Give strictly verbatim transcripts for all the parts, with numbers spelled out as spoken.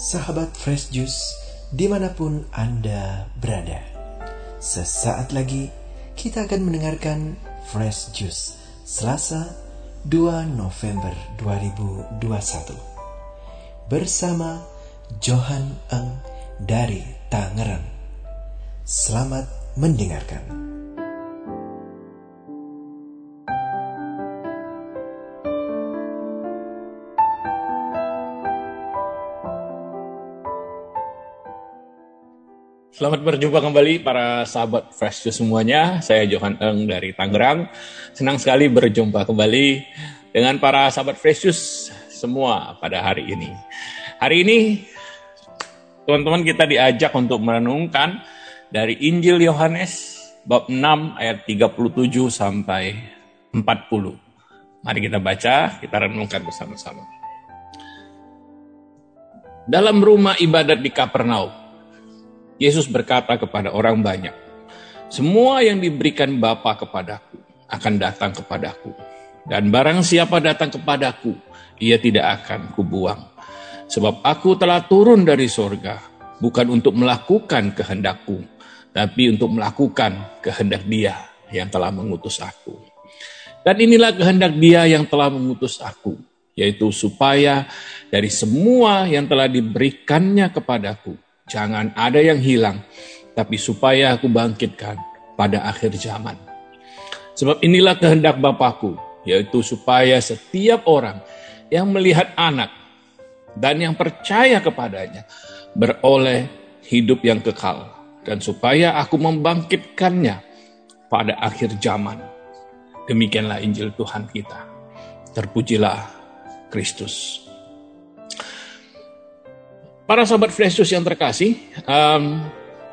Sahabat Fresh Juice dimanapun Anda berada, sesaat lagi kita akan mendengarkan Fresh Juice Selasa dua November dua ribu dua puluh satu bersama Johan Eng dari Tangerang. Selamat mendengarkan. Selamat berjumpa kembali para sahabat Fresh Juice semuanya. Saya Johan Eng dari Tangerang. Senang sekali berjumpa kembali dengan para sahabat Fresh Juice semua pada hari ini. Hari ini teman-teman kita diajak untuk merenungkan dari Injil Yohanes bab enam ayat tiga puluh tujuh sampai empat puluh. Mari kita baca, kita renungkan bersama-sama. Dalam rumah ibadat di Kapernaum, Yesus berkata kepada orang banyak, "Semua yang diberikan Bapa kepadaku akan datang kepadaku. Dan barang siapa datang kepadaku, ia tidak akan kubuang. Sebab aku telah turun dari sorga, bukan untuk melakukan kehendakku, tapi untuk melakukan kehendak Dia yang telah mengutus aku. Dan inilah kehendak Dia yang telah mengutus aku, yaitu supaya dari semua yang telah diberikannya kepadaku, jangan ada yang hilang, tapi supaya aku bangkitkan pada akhir zaman. Sebab inilah kehendak Bapakku, yaitu supaya setiap orang yang melihat anak dan yang percaya kepadanya beroleh hidup yang kekal, dan supaya aku membangkitkannya pada akhir zaman." Demikianlah Injil Tuhan kita. Terpujilah Kristus. Para sahabat Fresh Juice yang terkasih, um,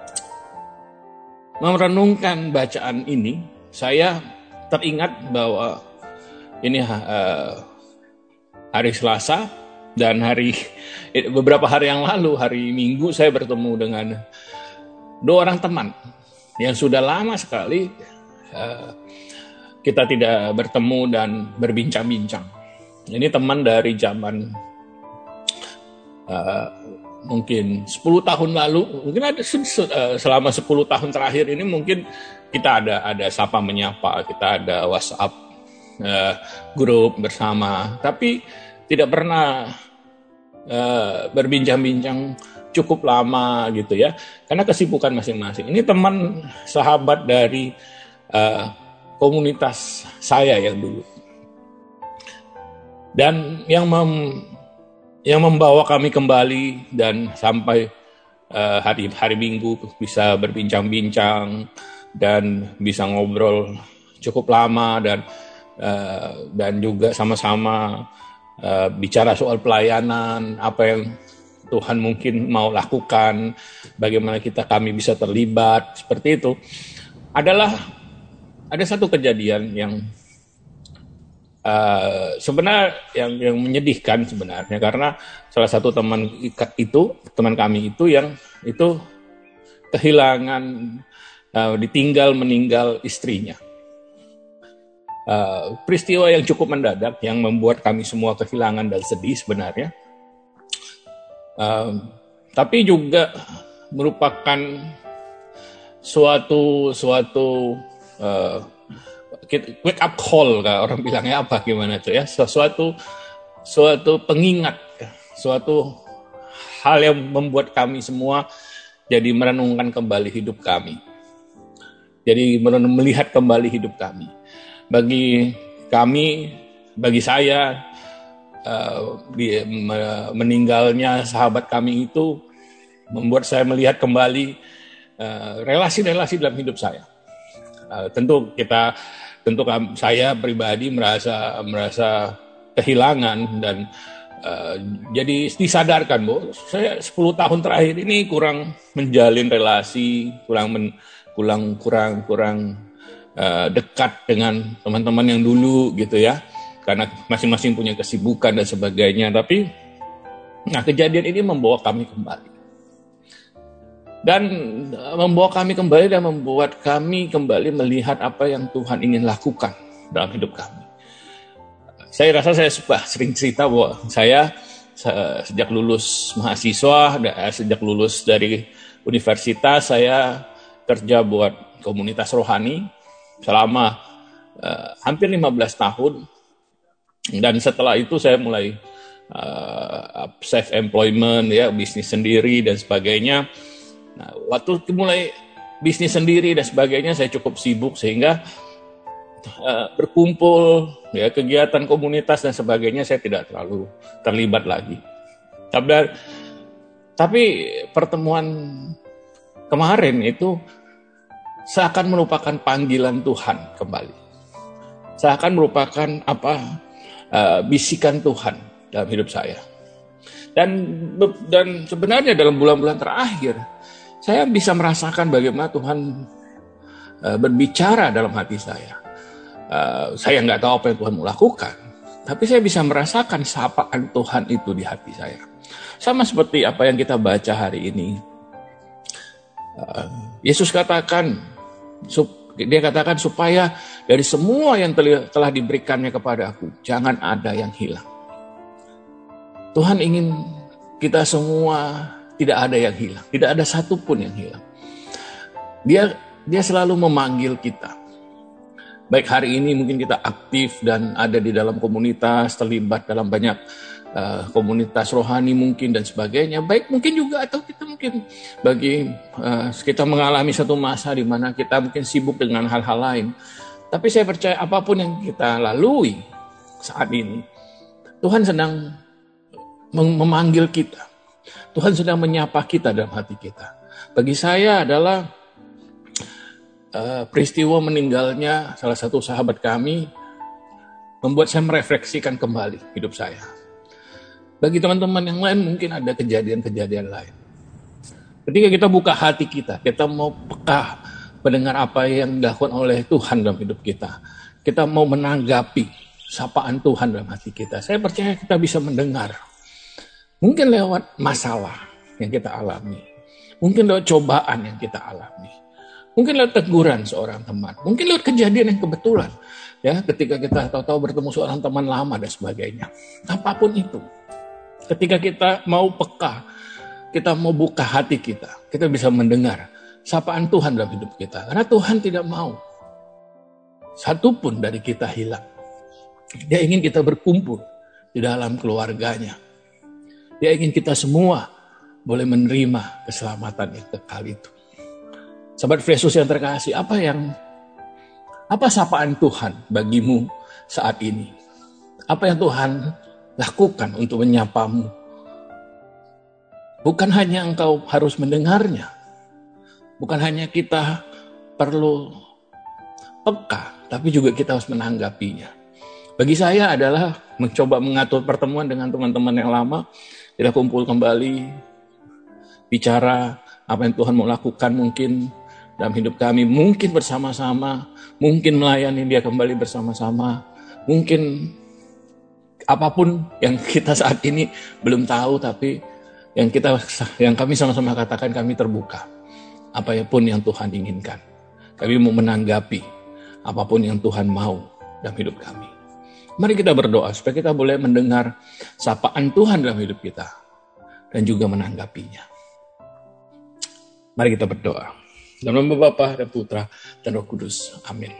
merenungkan bacaan ini, saya teringat bahwa ini uh, hari Selasa dan hari beberapa hari yang lalu, hari Minggu, saya bertemu dengan dua orang teman yang sudah lama sekali uh, kita tidak bertemu dan berbincang-bincang. Ini teman dari zaman uh, mungkin sepuluh tahun lalu, mungkin ada selama sepuluh tahun terakhir ini mungkin kita ada ada sapa menyapa, kita ada WhatsApp uh, grup bersama, tapi tidak pernah uh, berbincang-bincang cukup lama gitu ya, karena kesibukan masing-masing. Ini teman sahabat dari uh, komunitas saya yang dulu, dan yang mem yang membawa kami kembali dan sampai uh, hari hari Minggu bisa berbincang-bincang dan bisa ngobrol cukup lama, dan uh, dan juga sama-sama uh, bicara soal pelayanan, apa yang Tuhan mungkin mau lakukan, bagaimana kita kami bisa terlibat seperti itu. Adalah ada satu kejadian yang Uh, sebenarnya yang yang menyedihkan sebenarnya, karena salah satu teman itu teman kami itu yang itu kehilangan uh, ditinggal meninggal istrinya. Uh, peristiwa yang cukup mendadak yang membuat kami semua kehilangan dan sedih sebenarnya. Uh, tapi juga merupakan suatu suatu uh, wake up call, kan orang bilangnya, apa gimana tuh ya, sesuatu suatu pengingat, suatu hal yang membuat kami semua jadi merenungkan kembali hidup kami, jadi melihat kembali hidup kami. Bagi kami, bagi saya, uh, di, me, meninggalnya sahabat kami itu membuat saya melihat kembali uh, relasi-relasi dalam hidup saya. Uh, tentu kita Tentu saya pribadi merasa merasa kehilangan, dan uh, jadi disadarkan bahwa saya sepuluh tahun terakhir ini kurang menjalin relasi, kurang men, kurang kurang kurang uh, dekat dengan teman-teman yang dulu gitu ya, karena masing-masing punya kesibukan dan sebagainya. Tapi nah, kejadian ini membawa kami kembali. Dan membawa kami kembali dan membuat kami kembali melihat apa yang Tuhan ingin lakukan dalam hidup kami. Saya rasa saya suka sering cerita bahwa saya Sejak lulus mahasiswa, sejak lulus dari universitas, saya kerja buat komunitas rohani selama uh, hampir lima belas tahun. Dan setelah itu saya mulai uh, self-employment, ya, bisnis sendiri dan sebagainya. Nah, waktu mulai bisnis sendiri dan sebagainya, saya cukup sibuk sehingga uh, berkumpul, ya, kegiatan komunitas dan sebagainya saya tidak terlalu terlibat lagi. Tapi, tapi pertemuan kemarin itu seakan merupakan panggilan Tuhan kembali. Seakan merupakan apa uh, bisikan Tuhan dalam hidup saya. Dan dan sebenarnya dalam bulan-bulan terakhir saya bisa merasakan bagaimana Tuhan uh, berbicara dalam hati saya. Uh, saya nggak tahu apa yang Tuhan mau lakukan, tapi saya bisa merasakan sapaan Tuhan itu di hati saya. Sama seperti apa yang kita baca hari ini. Uh, Yesus katakan, dia katakan supaya dari semua yang telah diberikannya kepada aku, jangan ada yang hilang. Tuhan ingin kita semua tidak ada yang hilang, tidak ada satupun yang hilang. Dia dia selalu memanggil kita. Baik hari ini mungkin kita aktif dan ada di dalam komunitas, terlibat dalam banyak uh, komunitas rohani mungkin dan sebagainya. Baik mungkin juga atau kita mungkin bagi uh, kita mengalami satu masa di mana kita mungkin sibuk dengan hal-hal lain. Tapi saya percaya apapun yang kita lalui saat ini, Tuhan sedang memanggil kita. Tuhan sedang menyapa kita dalam hati kita. Bagi saya adalah uh, peristiwa meninggalnya salah satu sahabat kami membuat saya merefleksikan kembali hidup saya. Bagi teman-teman yang lain mungkin ada kejadian-kejadian lain. Ketika kita buka hati kita, kita mau peka mendengar apa yang dilakukan oleh Tuhan dalam hidup kita. Kita mau menanggapi sapaan Tuhan dalam hati kita. Saya percaya kita bisa mendengar. Mungkin lewat masalah yang kita alami. Mungkin lewat cobaan yang kita alami. Mungkin lewat teguran seorang teman. Mungkin lewat kejadian yang kebetulan. Ya, ketika kita tahu-tahu bertemu seorang teman lama dan sebagainya. Apapun itu. Ketika kita mau peka, kita mau buka hati kita, kita bisa mendengar sapaan Tuhan dalam hidup kita. Karena Tuhan tidak mau satupun dari kita hilang. Dia ingin kita berkumpul di dalam keluarganya. Dia ingin kita semua boleh menerima keselamatan yang kekal itu. Sahabat Fresh Juice yang terkasih, apa yang apa sapaan Tuhan bagimu saat ini? Apa yang Tuhan lakukan untuk menyapamu? Bukan hanya engkau harus mendengarnya. Bukan hanya kita perlu peka, tapi juga kita harus menanggapinya. Bagi saya adalah mencoba mengatur pertemuan dengan teman-teman yang lama. Kita kumpul kembali, bicara apa yang Tuhan mau lakukan mungkin dalam hidup kami. Mungkin bersama-sama, mungkin melayani dia kembali bersama-sama. Mungkin apapun yang kita saat ini belum tahu, tapi yang kita, yang kami sama-sama katakan kami terbuka. Apapun yang Tuhan inginkan. Kami mau menanggapi apapun yang Tuhan mau dalam hidup kami. Mari kita berdoa supaya kita boleh mendengar sapaan Tuhan dalam hidup kita dan juga menanggapinya. Mari kita berdoa. Dalam nama Bapa dan Putra dan Roh Kudus. Amin.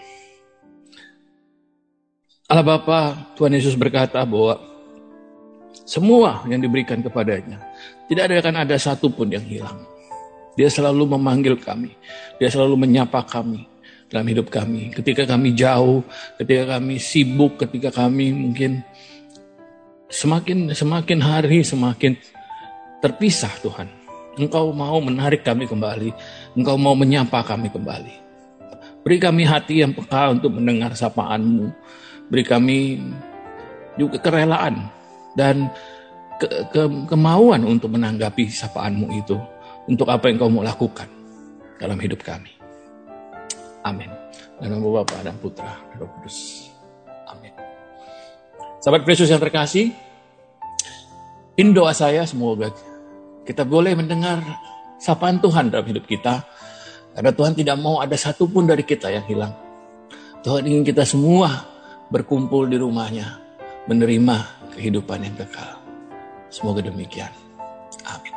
Allah Bapa, Tuhan Yesus berkata bahwa semua yang diberikan kepadanya, tidak akan ada satupun yang hilang. Dia selalu memanggil kami. Dia selalu menyapa kami dalam hidup kami. Ketika kami jauh, ketika kami sibuk, ketika kami mungkin semakin semakin hari semakin terpisah, Tuhan. Engkau mau menarik kami kembali. Engkau mau menyapa kami kembali. Beri kami hati yang peka untuk mendengar sapaan-Mu. Beri kami juga kerelaan dan ke, ke, kemauan untuk menanggapi sapaan-Mu itu. Untuk apa yang Kau mau lakukan dalam hidup kami. Amin. Dalam nama Bapa dan Putra dan Roh Kudus. Amin. Sahabat Fresh Juice yang terkasih, ini doa saya semoga kita boleh mendengar sapaan Tuhan dalam hidup kita. Karena Tuhan tidak mau ada satupun dari kita yang hilang. Tuhan ingin kita semua berkumpul di rumahnya, menerima kehidupan yang kekal. Semoga demikian. Amin.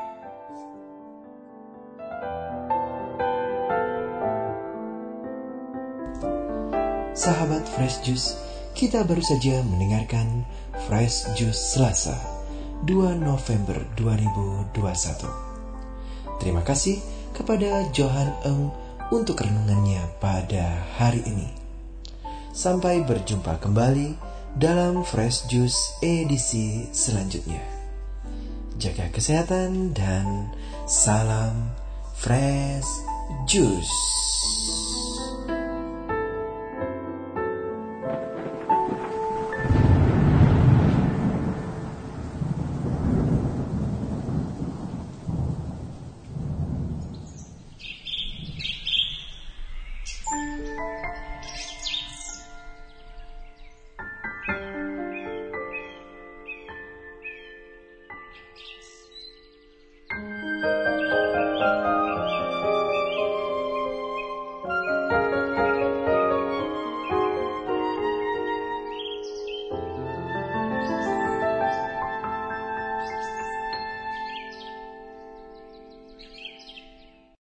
Sahabat Fresh Juice, kita baru saja mendengarkan Fresh Juice Selasa, dua November dua ribu dua puluh satu. Terima kasih kepada Johan Eng untuk renungannya pada hari ini. Sampai berjumpa kembali dalam Fresh Juice edisi selanjutnya. Jaga kesehatan dan salam Fresh Juice.